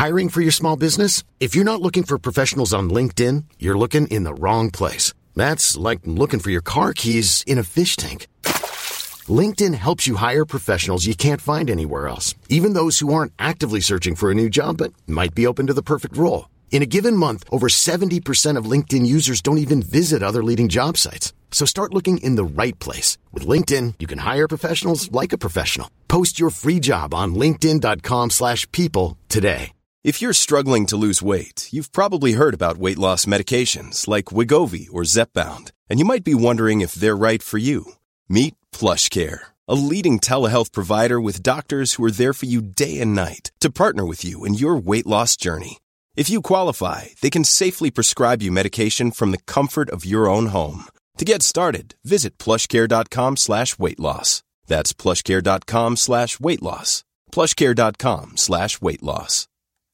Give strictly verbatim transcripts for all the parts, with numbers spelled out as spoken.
Hiring for your small business? If you're not looking for professionals on LinkedIn, you're looking in the wrong place. That's like looking for your car keys in a fish tank. LinkedIn helps you hire professionals you can't find anywhere else, even those who aren't actively searching for a new job but might be open to the perfect role. In a given month, over seventy percent of LinkedIn users don't even visit other leading job sites. So start looking in the right place. With LinkedIn, you can hire professionals like a professional. Post your free job on linkedin dot com slash people today. If you're struggling to lose weight, you've probably heard about weight loss medications like Wegovy or Zepbound, and you might be wondering if they're right for you. Meet PlushCare, a leading telehealth provider with doctors who are there for you day and night to partner with you in your weight loss journey. If you qualify, they can safely prescribe you medication from the comfort of your own home. To get started, visit plushcare.com slash weight loss. That's plushcare.com slash weight loss. plushcare.com slash weight loss.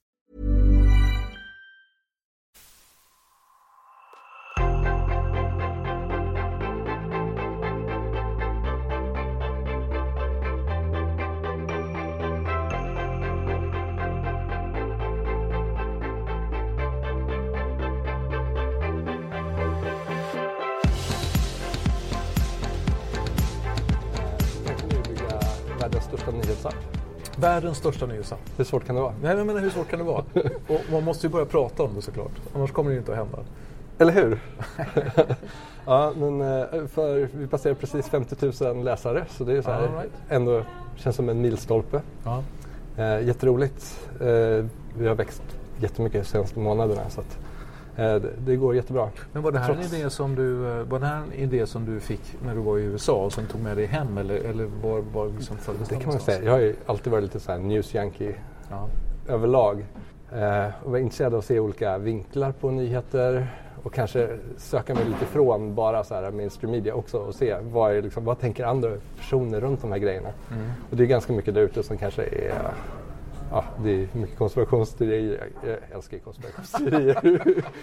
Världens största nyhetsapp. Världens största nyhetsapp. Hur svårt kan det vara? Nej, men menar, hur svårt kan det vara? Och man måste ju börja prata om det såklart. Annars kommer det ju inte att hända. Eller hur? Ja, men för vi passerar precis femtio tusen läsare. Så det är så här, All right. Ändå känns som en milstolpe. Ja. Eh, jätteroligt. Eh, vi har växt jättemycket de senaste månaderna. Så att, eh, det, det går jättebra. Men var det här Trots... en idé som du var det här en idé som du fick när du var i U S A och som tog med dig hem eller eller var var liksom för det kan man säga. Jag har ju alltid varit lite så här news junkie ja. överlag. Eh, och var intresserad av att se olika vinklar på nyheter och kanske söka mig lite ifrån bara så här mainstream media också och se vad är liksom, vad tänker andra personer runt de här grejerna. Mm. Och det är ganska mycket där ute som kanske är ja, det är mycket konspirationsteorier. Jag älskar konspirationsteorier.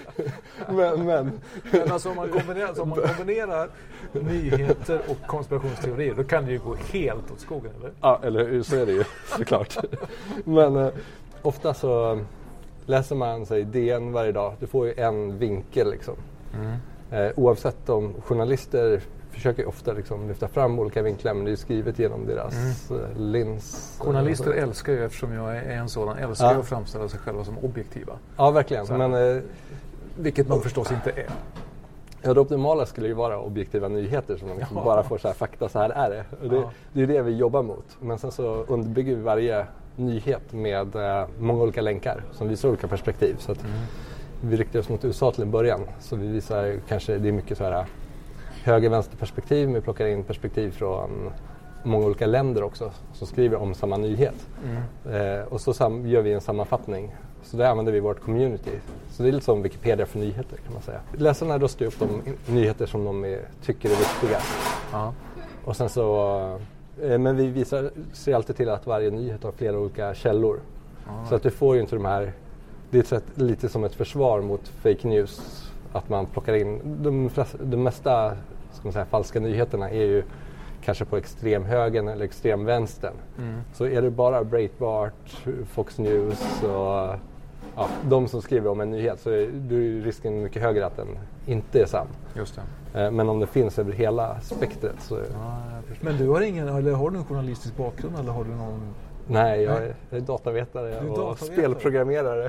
men, men. men alltså om man kombinerar, om man kombinerar nyheter och konspirationsteorier, då kan det ju gå helt åt skogen, eller? Ja, eller så är det ju, såklart. men eh, ofta så läser man sig D N varje dag. Du får ju en vinkel liksom. Mm. Eh, oavsett om journalister försöker ofta liksom lyfta fram olika vinklar, men det är skrivet genom deras mm. lins. Journalister älskar ju, eftersom jag är en sådan, älskar ja. att framställa sig själva som objektiva. Ja, verkligen. Men, eh, vilket man förstås inte är. Ja, det optimala skulle ju vara objektiva nyheter som man liksom ja. bara får så här fakta, så här är det. Och det, ja. det är det vi jobbar mot. Men sen så underbygger vi varje nyhet med eh, många olika länkar som visar olika perspektiv. Så att mm. vi riktar oss mot U S A till en början. Så vi visar kanske, det är mycket så här höger-vänster-perspektiv, men vi plockar in perspektiv från många olika länder också som skriver om samma nyhet. Mm. Eh, och så sam- gör vi en sammanfattning. Så där använder vi vårt community. Så det är lite som Wikipedia för nyheter, kan man säga. Läsarna röstar upp de nyheter som de är, tycker är viktiga. Ja. Och sen så, eh, men vi visar, ser alltid till att varje nyhet har flera olika källor. Ja. Så att du får ju inte de här, det är ett sätt, lite som ett försvar mot fake news. Att man plockar in, de, flesta, de mesta ska man säga, falska nyheterna är ju kanske på extremhögern eller extremvänstern. Mm. Så är det bara Breitbart, Fox News och ja, de som skriver om en nyhet, så är, då är risken mycket högre att den inte är sann. Just det. Men om det finns över hela spektret så... Ja, men du har ingen, eller har du en journalistisk bakgrund eller har du någon... Nej, jag är, jag är datavetare är och datavetare. Spelprogrammerare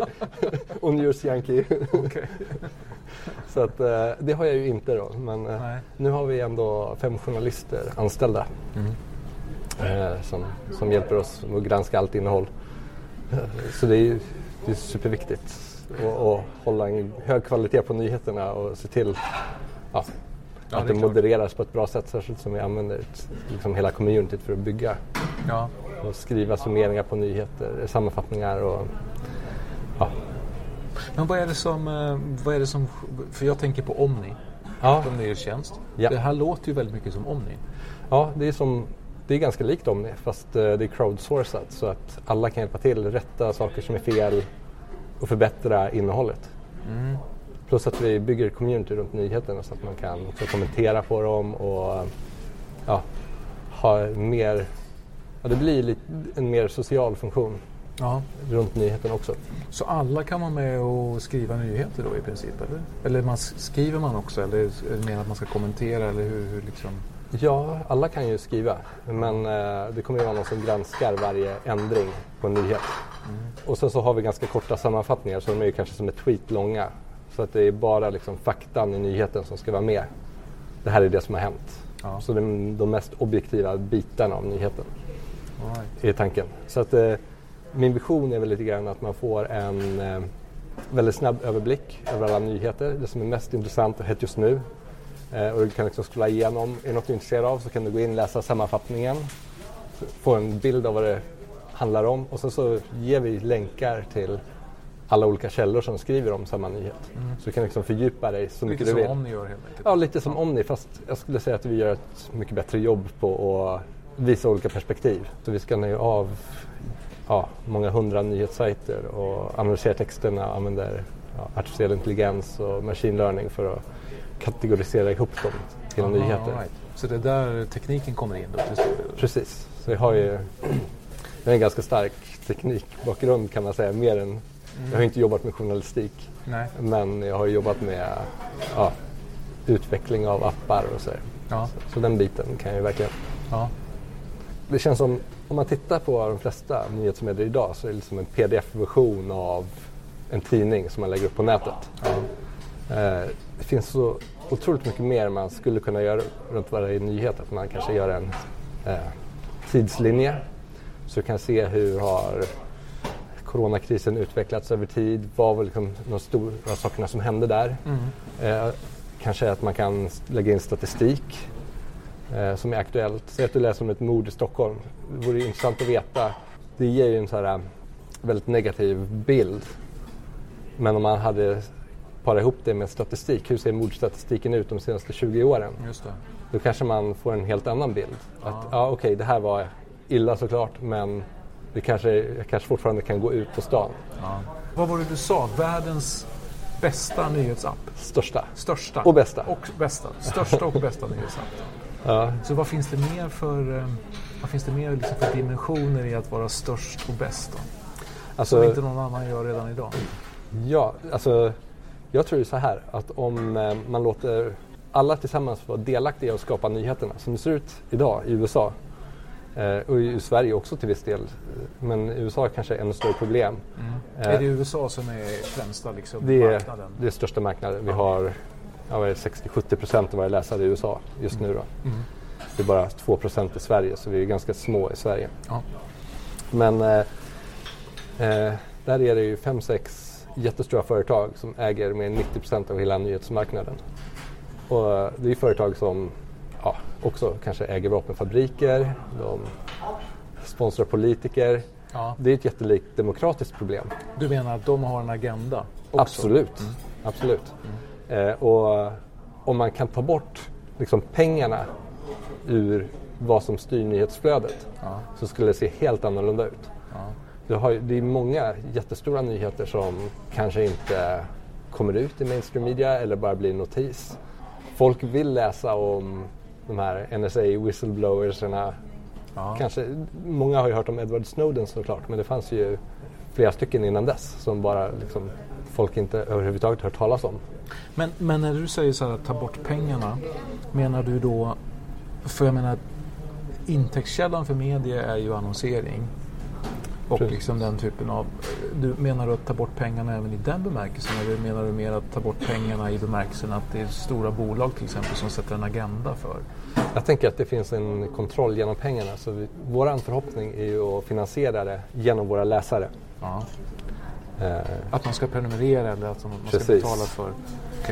och news junkie. Okay. Så att, det har jag ju inte då, men Nej. nu har vi ändå fem journalister anställda mm. eh, som, som hjälper oss att granska allt innehåll. Så det är, det är superviktigt att, att hålla en hög kvalitet på nyheterna och se till ja, ja, att det, det modereras på ett bra sätt, särskilt som vi använder liksom hela communityt för att bygga. Ja. Och skriva summeringar på nyheter, sammanfattningar och ja. Men vad är det som, vad är det som, för jag tänker på Omni, ja. som är tjänst. Ja. Det här låter ju väldigt mycket som Omni. Ja, det är som, det är ganska likt Omni, fast det är crowdsourcat så att alla kan hjälpa till, rätta saker som är fel och förbättra innehållet. Mm. Plus att vi bygger community runt nyheterna så att man kan också kommentera på dem och ja, ha mer, ja, det blir lite, en mer social funktion. ja. runt nyheten också. Så alla kan vara med och skriva nyheter då i princip, eller? Eller man, skriver man också, eller är det mer att man ska kommentera, eller hur, hur liksom? Ja, alla kan ju skriva, men eh, det kommer ju vara någon som granskar varje ändring på en nyhet. Mm. Och sen så har vi ganska korta sammanfattningar, så de är ju kanske som ett tweet långa. Så att det är bara liksom faktan i nyheten som ska vara med. Det här är det som har hänt. Ja. Så det är de mest objektiva bitarna av nyheten. Right. Är tanken. Så att eh, min vision är väl lite grann att man får en eh, väldigt snabb överblick över alla nyheter. Det som är mest intressant och hett just nu. Eh, och du kan liksom scrolla igenom. Är något du är intresserad av så kan du gå in och läsa sammanfattningen. Få en bild av vad det handlar om. Och sen så ger vi länkar till alla olika källor som skriver om samma nyhet. Mm. Så du kan liksom fördjupa dig så mycket du vill. Lite som Omni gör helt enkelt. Ja, lite som Omni. Fast jag skulle säga att vi gör ett mycket bättre jobb på att visa olika perspektiv. Så vi skannar ju av ja, många hundra nyhetssajter och analyserar texterna och använder ja, artificiell intelligens och machine learning för att kategorisera ihop dem till Aha, nyheter. Right. Så det är där tekniken kommer in då? Till Precis. Så jag har ju jag har en ganska stark teknikbakgrund kan man säga. Mer än, mm. Jag har inte jobbat med journalistik. Nej. Men jag har jobbat med ja, utveckling av appar och så. Ja. så. Så den biten kan jag verkligen. Ja. Det känns som, om man tittar på de flesta nyhetsmedier idag så är det liksom en pdf-version av en tidning som man lägger upp på nätet. Ja. Eh, det finns så otroligt mycket mer man skulle kunna göra runt varje nyhet. Att man kanske gör en eh, tidslinje. Så du kan se hur har coronakrisen utvecklats över tid. Vad var liksom de stora sakerna som hände där. Mm. Eh, kanske att man kan lägga in statistik. Eh, som är aktuellt. Säg att du läser om ett mord i Stockholm. Det vore intressant att veta. Det ger ju en så här väldigt negativ bild. Men om man hade parat ihop det med statistik. Hur ser mordstatistiken ut de senaste tjugo åren? Just det. Då kanske man får en helt annan bild. Ja. Att ja, okej, okay, det här var illa såklart. Men det kanske, jag kanske fortfarande kan gå ut på stan. Ja. Vad var det du sa? Världens bästa nyhetsapp? Största. Största. Och bästa. Och bästa. Största och bästa nyhetsapp. Ja. Så vad finns det mer för, vad finns det mer liksom för dimensioner i att vara störst och bäst då? Alltså, som inte någon annan gör redan idag? Ja, alltså jag tror ju så här att om eh, man låter alla tillsammans vara delaktiga och skapa nyheterna som det ser ut idag i U S A eh, och i Sverige också till viss del, men i U S A är kanske ännu större problem. Mm. Eh, är det U S A som är främsta liksom, det är, marknaden? Det är största marknaden. Vi har ja, sextio till sjuttio procent av våra läsare i U S A just nu då. Mm. Det är bara två procent i Sverige, så vi är ganska små i Sverige. Ja. Men eh, eh, där är det ju fem sex jättestora företag som äger mer än nittio procent av hela nyhetsmarknaden. Och det är företag som ja, också kanske äger vapenfabriker, de sponsrar politiker. Ja. Det är ett jättelikt demokratiskt problem. Du menar att de har en agenda också? Absolut, mm. absolut. Mm. Eh, och om man kan ta bort liksom, pengarna ur vad som styr nyhetsflödet ja. så skulle det se helt annorlunda ut. Ja. Det, har, det är många jättestora nyheter som kanske inte kommer ut i mainstream media eller bara blir notis. Folk vill läsa om de här N S A-whistleblowersarna. Ja. Kanske, många har ju hört om Edward Snowden såklart, men det fanns ju flera stycken innan dess som bara liksom, folk inte överhuvudtaget hört talas om. Men, men när du säger så här att ta bort pengarna, menar du då, för jag menar intäktskällan för media är ju annonsering. Och liksom den typen av, du menar du att ta bort pengarna även i den bemärkelsen, eller menar du mer att ta bort pengarna i bemärkelsen att det är stora bolag till exempel som sätter en agenda för? Jag tänker att det finns en kontroll genom pengarna, så vi, vår förhoppning är ju att finansiera det genom våra läsare. Ja. Eh. Att man ska prenumerera eller att man Precis. ska betala för. Okay.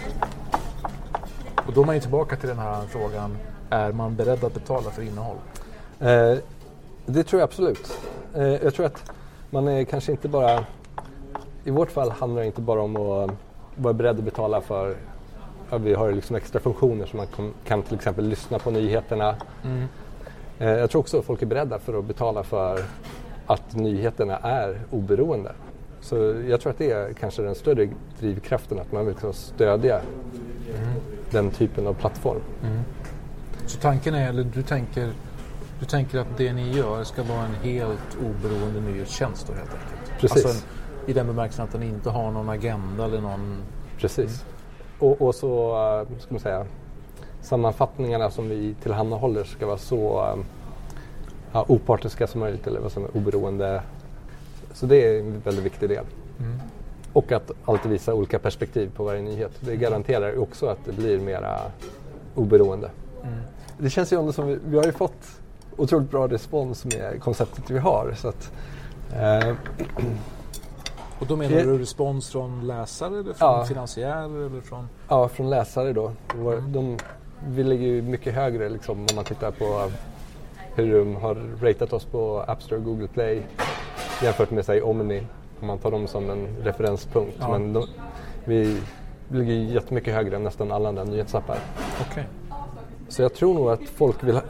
Och då är man ju tillbaka till den här frågan, är man beredd att betala för innehåll? Eh. Det tror jag absolut. Eh, jag tror att man är kanske inte bara... I vårt fall handlar det inte bara om att vara beredd att betala för... Ja, vi har liksom extra funktioner så man kom, kan till exempel lyssna på nyheterna. Mm. Eh, jag tror också att folk är beredda för att betala för att nyheterna är oberoende. Så jag tror att det är kanske den större drivkraften, att man vill liksom stödja mm. den typen av plattform. Mm. Så tanken är, eller du tänker... Du tänker att det ni gör ska vara en helt oberoende nyhetstjänst då helt enkelt? Precis. Alltså i den bemärkelsen att den inte har någon agenda eller någon... Precis. Mm. Och, och så, ska man säga, sammanfattningarna som vi tillhandahåller ska vara så ja, opartiska som möjligt eller vad som är oberoende. Så det är en väldigt viktig del. Mm. Och att alltid visa olika perspektiv på varje nyhet. Det garanterar också att det blir mera oberoende. Mm. Det känns ju ändå som vi, vi har ju fått otroligt bra respons med konceptet vi har. Så att, eh, och då menar du respons från läsare eller från ja, finansiärer? Eller från... Ja, från läsare då. Mm. De, vi ligger ju mycket högre liksom, om man tittar på hur de har ratat oss på App Store och Google Play jämfört med sig Omni. Om man tar dem som en referenspunkt. Ja. Men de, vi ligger jättemycket högre än nästan alla andra nyhetsappar. Okay. Så jag tror nog att folk vill ha...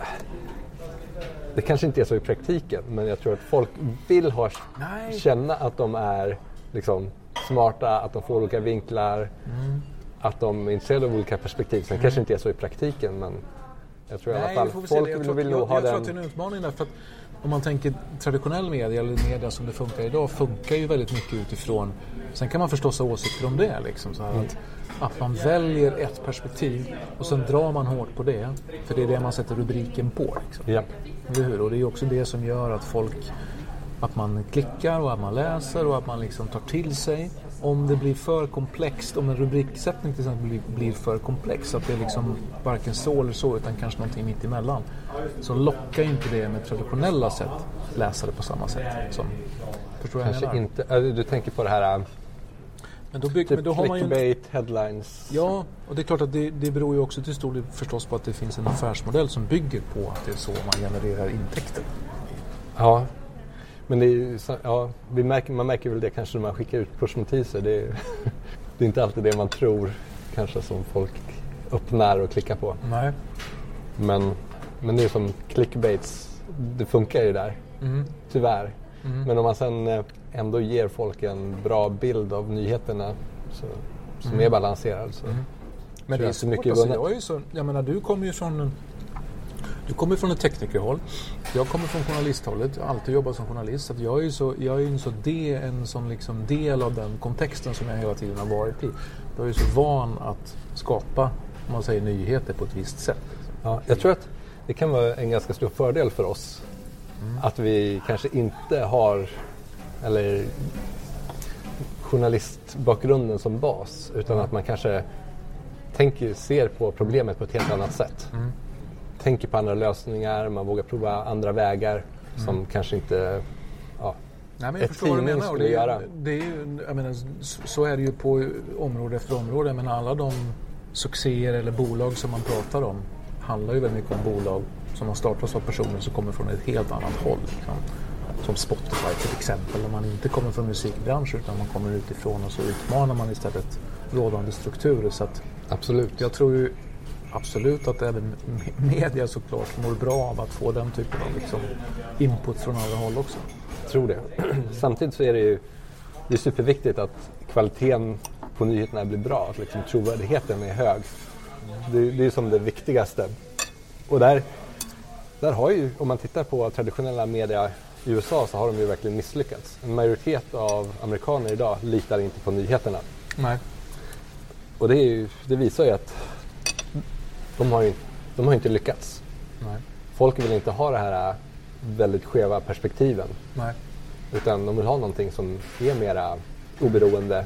Det kanske inte är så i praktiken, men jag tror att folk vill ha, känna att de är liksom, smarta, att de får olika vinklar, mm. att de är intresserade av olika perspektiv. Sen mm. kanske inte är så i praktiken, men jag tror Nej, i alla fall folk vill, jag, vill jag, nog ha jag den... Jag tror att det är en utmaning där, för att om man tänker traditionell media eller media som det funkar idag funkar ju väldigt mycket utifrån, sen kan man förstås ha åsikter om det liksom, så här mm. att, att man väljer ett perspektiv och sen drar man hårt på det, för det är det man sätter rubriken på liksom. Ja. Eller hur? Och det är också det som gör att folk, att man klickar och att man läser och att man liksom tar till sig. Om det blir för komplext, om en rubriksättning till exempel blir, blir för komplex, att det är liksom varken så eller så utan kanske någonting mitt emellan, så lockar inte det med traditionella sätt läsare på samma sätt. Som, förstår kanske jag inte, du tänker på det här men då, bygg, typ men då har man ju clickbait, headlines. Ja, och det är klart att det, det beror ju också till stor del förstås på att det finns en affärsmodell som bygger på att det är så man genererar intäkter. Ja, men det är, ja, vi märker, man märker väl det kanske när man skickar ut pushnotiser. Det är, det är inte alltid det man tror kanske som folk öppnar och klickar på. Nej. Men, men det är som clickbaits, det funkar ju där, mm. tyvärr. Mm. Men om man sen ändå ger folk en bra bild av nyheterna så, som mm. är balanserad så, mm. så men det är så mycket alltså, jag, är så, jag menar, du kommer ju från en, du kommer från ett teknikerhåll, jag kommer från journalisthållet, jag har alltid jobbat som journalist, så att jag är ju så, jag är ju så det, en sån liksom del av den kontexten som jag hela tiden har varit i. Jag är ju så van att skapa, om man säger, nyheter på ett visst sätt. Ja, jag tror att det kan vara en ganska stor fördel för oss mm. att vi kanske inte har eller journalistbakgrunden som bas, utan mm. att man kanske tänker, ser på problemet på ett helt annat sätt. Mm. Tänker på andra lösningar, man vågar prova andra vägar mm. som kanske inte ja, Nej, men jag förstår vad du menar. Det är, göra. Det är ju, jag menar, så är det ju på område efter område, men alla de succéer eller bolag som man pratar om handlar ju väldigt mycket om bolag som har startats av personer som kommer från ett helt annat håll. Liksom. Som Spotify till exempel, när man inte kommer från musikbranschen utan man kommer utifrån, och så utmanar man istället rådande strukturer. Så att absolut. Jag tror ju absolut att även media såklart mår bra av att få den typen av liksom input från andra håll också. Jag tror det. Samtidigt så är det ju det är superviktigt att kvaliteten på nyheterna blir bra, att liksom trovärdigheten är hög. Det, det är som det viktigaste. Och där, där har ju, om man tittar på traditionella media i U S A, så har de ju verkligen misslyckats. En majoritet av amerikaner idag litar inte på nyheterna. Nej. Och det, är ju, det visar ju att de har ju, de har inte lyckats. Nej. Folk vill inte ha det här väldigt skeva perspektiven. Nej. Utan de vill ha någonting som är mera oberoende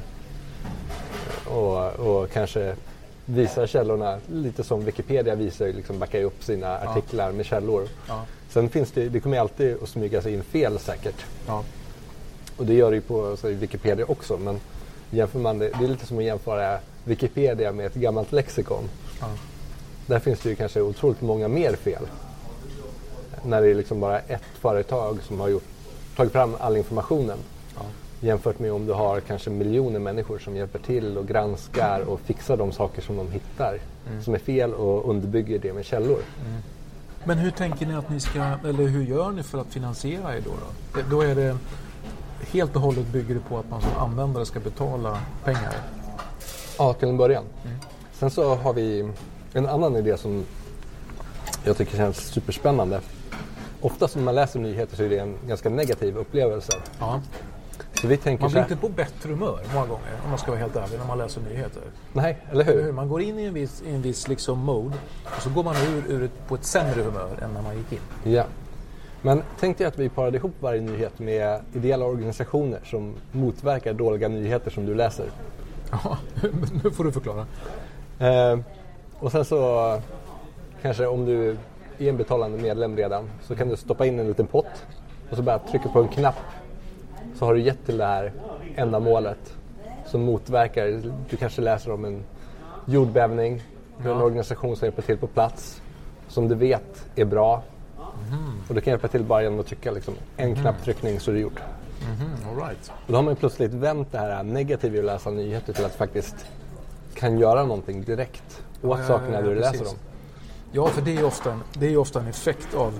och, och kanske visar källorna lite som Wikipedia visar, liksom backar upp sina ja. artiklar med källor. Ja. Sen finns det, det kommer alltid att smyga sig in fel säkert. Ja. Och det gör det ju på så, Wikipedia också, men jämför man det, det är lite som att jämföra Wikipedia med ett gammalt lexikon. Ja. Där finns det ju kanske otroligt många mer fel. När det är liksom bara ett företag som har gjort, tagit fram all informationen. Ja. Jämfört med om du har kanske miljoner människor som hjälper till och granskar och fixar de saker som de hittar. Mm. Som är fel och underbygger det med källor. Mm. Men hur tänker ni att ni ska, eller hur gör ni för att finansiera er då? Då, då är det helt och hållet bygger det på att man som användare ska betala pengar? Ja, till en början. Mm. Sen så har vi en annan idé som jag tycker känns superspännande. ofta när man läser nyheter så är det en ganska negativ upplevelse. Ja. Så vi tänker man blir så här, inte på bättre humör många gånger, om man ska vara helt ärlig, när man läser nyheter. Nej, eller hur? Man går in i en viss, i en viss liksom mode och så går man ur, ur ett, på ett sämre humör än när man gick in. Ja. Men tänk dig att vi parade ihop varje nyhet med ideella organisationer som motverkar dåliga nyheter som du läser. Ja, nu får du förklara. Eh, och sen så kanske om du är en betalande medlem redan så kan du stoppa in en liten pott och så bara trycka på en knapp, så har du gett till det här ändamålet som motverkar. Du kanske läser om en jordbävning, ja. En organisation som hjälper till på plats som du vet är bra. Mm. Och du kan hjälpa till bara genom att trycka liksom, en mm. knapptryckning så är det gjort. Mm-hmm. All right. Och då har man plötsligt vänt det här negativa att läsa nyheter till att faktiskt kan göra någonting direkt åt ja, sakerna ja, ja, du precis. läser om. Ja, för det är ju ofta en, det är ju ofta en effekt av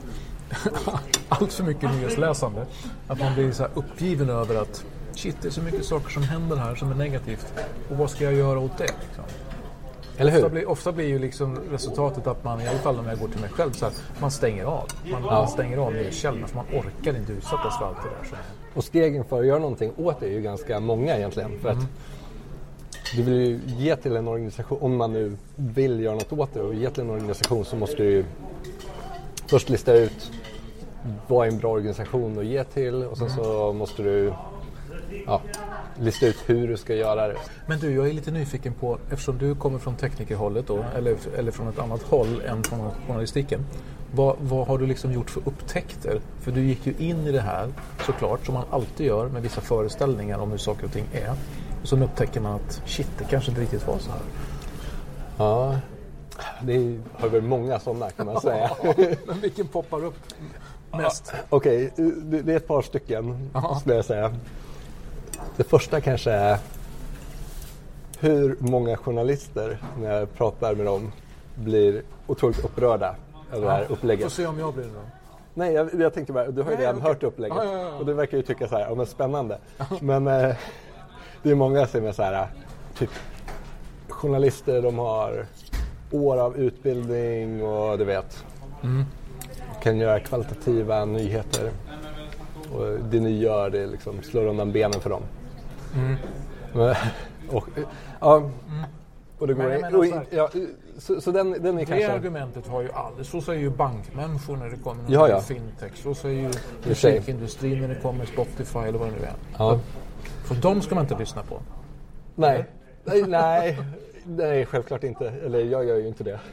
allt för mycket nyhetsläsande. Att man blir så här uppgiven över att shit, det är så mycket saker som händer här som är negativt. Och vad ska jag göra åt det? Liksom? Eller hur? Ofta blir, ofta blir ju liksom resultatet att man, i alla fall om jag går till mig själv, så att man stänger av. Man, ja. man stänger av nyhetskällorna för man orkar inte utsättas för allt det där. Så. Och stegen för att göra någonting åt det är ju ganska många egentligen. För mm. att du vill ju ge till en organisation, om man nu vill göra något åt det och ge till en organisation, så måste du ju först lista ut vad är en bra organisation att ge till, och sen så måste du ja, lista ut hur du ska göra det. Men du, jag är lite nyfiken på, eftersom du kommer från teknikerhållet då, eller, eller från ett annat håll än från journalistiken, vad, vad har du liksom gjort för upptäckter? För du gick ju in i det här såklart, som man alltid gör med vissa föreställningar om hur saker och ting är. Och så upptäcker man att shit, det kanske inte riktigt var så här. Ja, det har väl många sådana kan man säga. Men vilken poppar upp mest? Ja, Okej, okay. det, det är ett par stycken skulle jag säga. Det första kanske är hur många journalister, när jag pratar med dem, blir otroligt upprörda över ja, det här upplägget. Får se om jag blir det då. Nej, jag, jag tänkte bara, du har ju redan okay. hört upplägget. Ja, ja, ja. Och du verkar ju tycka så här, ja men spännande. Men eh, det är många som är så här, typ journalister, de har år av utbildning och du vet, mm. kan göra kvalitativa nyheter. Och det ni gör, det liksom slår undan benen för dem. Mm. Men, och, ja, mm. och det går men, men, och, ja, så, så den, den är det kanske... argumentet har ju aldrig, så säger ju bankmänniskor när det kommer någon ja, ja. fintech, så säger ju musikindustrin när det kommer Spotify eller vad det nu är. Ja. För de ska man inte lyssna på. Nej, nej, nej, nej, självklart inte. Eller jag gör ju inte det.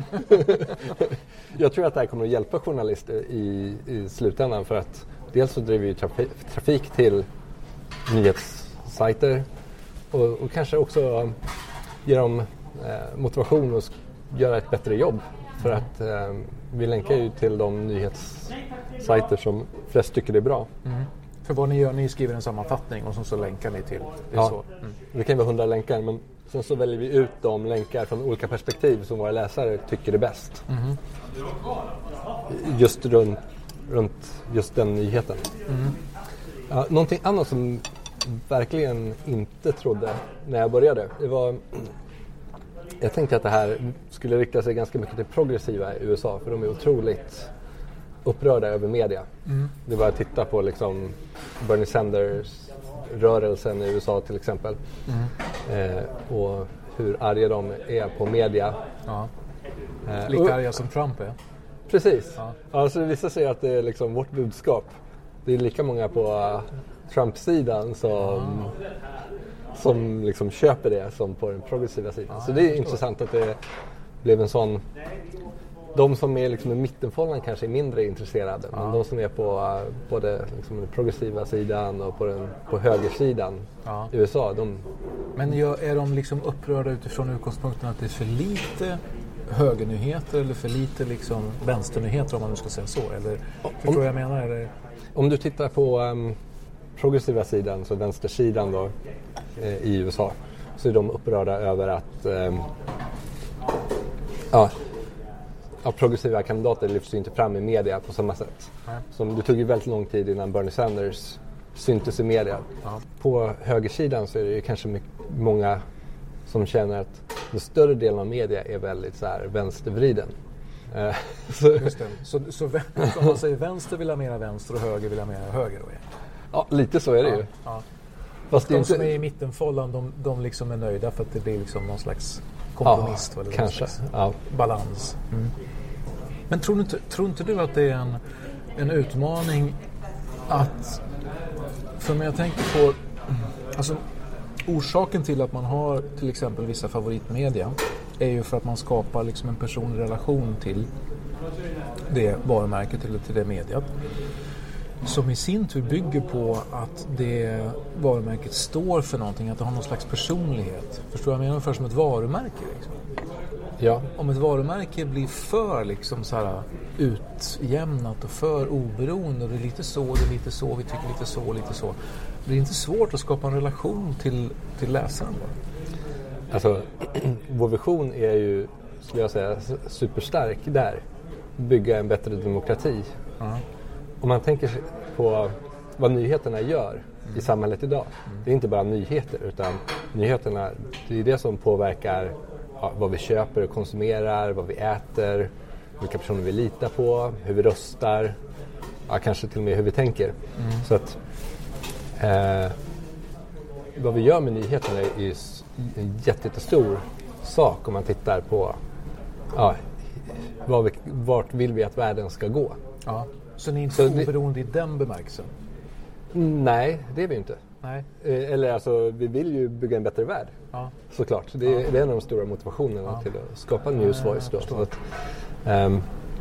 Jag tror att det här kommer att hjälpa journalister i, i slutändan, för att dels så driver vi trafik, trafik till nyhetssajter och, och kanske också ger dem eh, motivation att göra ett bättre jobb. För att eh, vi länkar ju till de nyhetssajter som flest tycker det är bra. Mm. För vad ni gör, ni skriver en sammanfattning och så, så länkar ni till. Det, är ja, så. Mm. det kan vara hundra länkar, men sen så väljer vi ut de länkar från olika perspektiv som våra läsare tycker är bäst. Mm. Just runt runt just den nyheten. Mm. Ja, någonting annat som verkligen inte trodde när jag började, det var, jag tänkte att det här skulle rikta sig ganska mycket till progressiva i U S A, för de är otroligt upprörda över media. Mm. Det var att titta på liksom Bernie Sanders rörelsen i U S A till exempel. Mm. Eh, och hur arga de är på media. Ja. Eh, Lika arga som Trump är. Precis. Ja. Alltså det visar sig att det är liksom vårt budskap. Det är lika många på uh, Trump-sidan som, ja. som liksom köper det som på den progressiva sidan. Ja, så det är intressant att det blev en sån... De som är liksom i mittenfållan kanske är mindre intresserade. Ja. Men de som är på uh, både liksom den progressiva sidan och på, den, på högersidan ja. i U S A. De... Men är de liksom upprörda utifrån utgångspunkten att det är för lite högernyheter eller för lite liksom vänsternyheter, om man nu ska säga så? Eller förstår om, jag menar? Eller? Om du tittar på um, progressiva sidan, så vänstersidan då, eh, i U S A, så är de upprörda över att um, ja, ja, progressiva kandidater lyfts inte fram i media på samma sätt. Mm. Som det tog ju väldigt lång tid innan Bernie Sanders syntes i media. Mm. På högersidan så är det ju kanske mycket, många som känner att den större delen av media är väldigt så här vänstervriden. Eh, så, Just det. Så, så, så om man säger vänster vill ha mera vänster och höger vill ha mera höger då? Ja, lite så är det ja, ju. Ja. Fast de inte... som är i mittenfållan, de, de liksom är nöjda för att det blir liksom någon slags kompromiss. Ja, eller kanske. Någon slags ja. balans. Mm. Men tror inte, tror inte du att det är en, en utmaning att... För när jag tänker på... Alltså, orsaken till att man har till exempel vissa favoritmedia är ju för att man skapar liksom en personlig relation till det varumärket eller till det mediet. Som i sin tur bygger på att det varumärket står för någonting, att det har någon slags personlighet. Förstår jag? Jag menar ungefär som ett varumärke. Liksom. Ja. Om ett varumärke blir för liksom så här utjämnat och för oberoende, och det är lite så, det är lite så, vi tycker lite så, lite så. Det är inte svårt att skapa en relation till, till läsaren. Alltså, vår vision är ju, skulle jag säga, superstark där. Bygga en bättre demokrati. Uh-huh. Om man tänker på vad nyheterna gör mm. i samhället idag. Mm. Det är inte bara nyheter, utan nyheterna, det är det som påverkar ja, vad vi köper och konsumerar, vad vi äter, vilka personer vi litar på, hur vi röstar, ja, kanske till och med hur vi tänker. Mm. Så att eh, vad vi gör med nyheterna är ju en jättestor sak om man tittar på ja, vad vi, vart vill vi att världen ska gå. Ja. Så ni är inte oberoende i den bemärkelsen? Nej, det är vi inte. Nej. Eller alltså, vi vill ju bygga en bättre värld. Ja. Såklart. Det är, ja. det är en av de stora motivationerna ja. till att skapa News Voice. Då. Så att, um,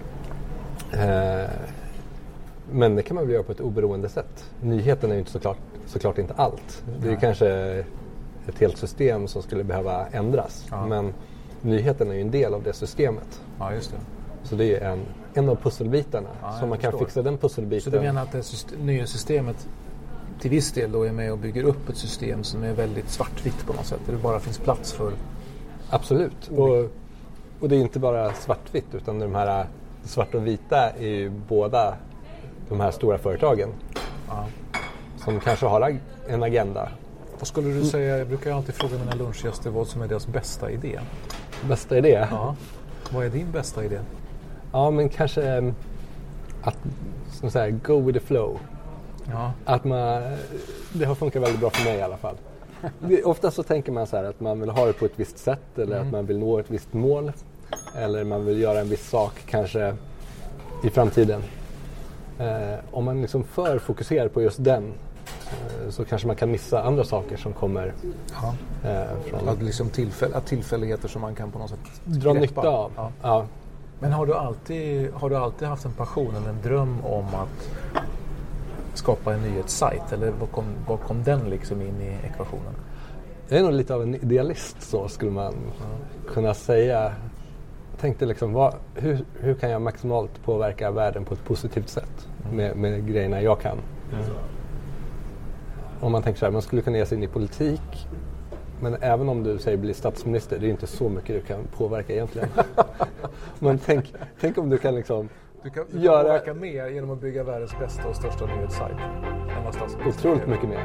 uh, men det kan man väl göra på ett oberoende sätt. Nyheterna är ju inte såklart, såklart inte allt. Det är Nej. kanske ett helt system som skulle behöva ändras. Ja. Men nyheterna är ju en del av det systemet. Ja, just det. Så det är en, en av pusselbitarna. Ja, så man kan förstår. fixa den pusselbiten. Så du menar att det system, nya systemet till viss del då är med och bygger upp ett system som är väldigt svartvitt på något sätt? Där det bara finns plats för... Absolut. Och, och det är inte bara svartvitt, utan de här svart och vita är ju båda de här stora företagen. Ja. Som kanske har en agenda. Vad skulle du säga, jag brukar alltid fråga mina lunchgäster vad som är deras bästa idé. Bästa idé? Ja. Vad är din bästa idé? Ja, men kanske att som säger, go with the flow. Ja. Att man, det har funkat väldigt bra för mig i alla fall. Ofta så tänker man så här att man vill ha det på ett visst sätt, eller mm. att man vill nå ett visst mål, eller man vill göra en viss sak kanske i framtiden. Eh, om man liksom för fokuserar på just den eh, så kanske man kan missa andra saker som kommer ja. eh, från... Att liksom tillfäll, att tillfälligheter som man kan på något sätt dra nytta av. Ja. Ja. Men har du, alltid, har du alltid haft en passion eller en dröm om att skapa en nyhetssajt? Eller vad kom, vad kom den liksom in i ekvationen? Jag är nog lite av en idealist, så skulle man ja. kunna säga. Jag tänkte liksom, vad, hur, hur kan jag maximalt påverka världen på ett positivt sätt mm. med, med grejerna jag kan? Mm. Om man tänker så här, man skulle kunna ge sig in i politik. Men även om du säger bli statsminister, det är inte så mycket du kan påverka egentligen. Men tänk, tänk om du kan liksom du kan, du kan göra... påverka mer genom att bygga världens bästa och största nyhetssajt än vad statsminister. Otroligt mycket mer.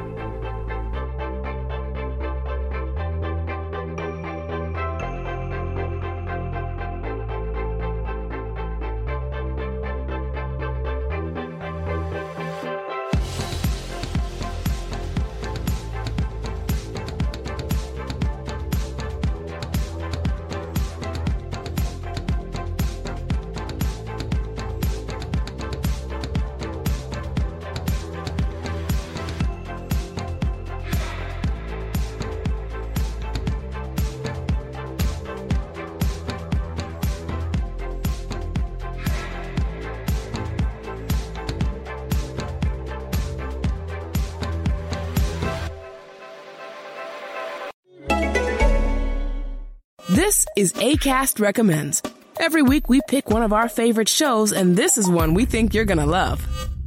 This is Acast Recommends. Every week we pick one of our favorite shows, and this is one we think you're gonna love.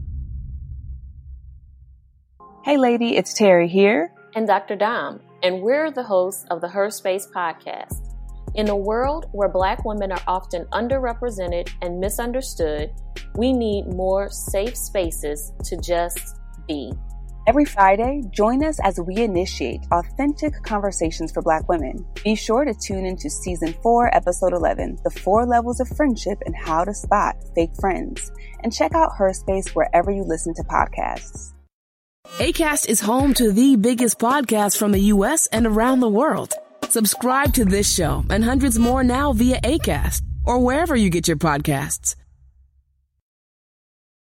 Hey lady, it's Terry here. And Doctor Dom, and we're the hosts of the Her Space podcast. In a world where Black women are often underrepresented and misunderstood, we need more safe spaces to just be. Every Friday, join us as we initiate authentic conversations for Black women. Be sure to tune into Season four, Episode eleven, The Four Levels of Friendship and How to Spot Fake Friends. And check out Her Space wherever you listen to podcasts. Acast is home to the biggest podcasts from the U S and around the world. Subscribe to this show and hundreds more now via Acast or wherever you get your podcasts.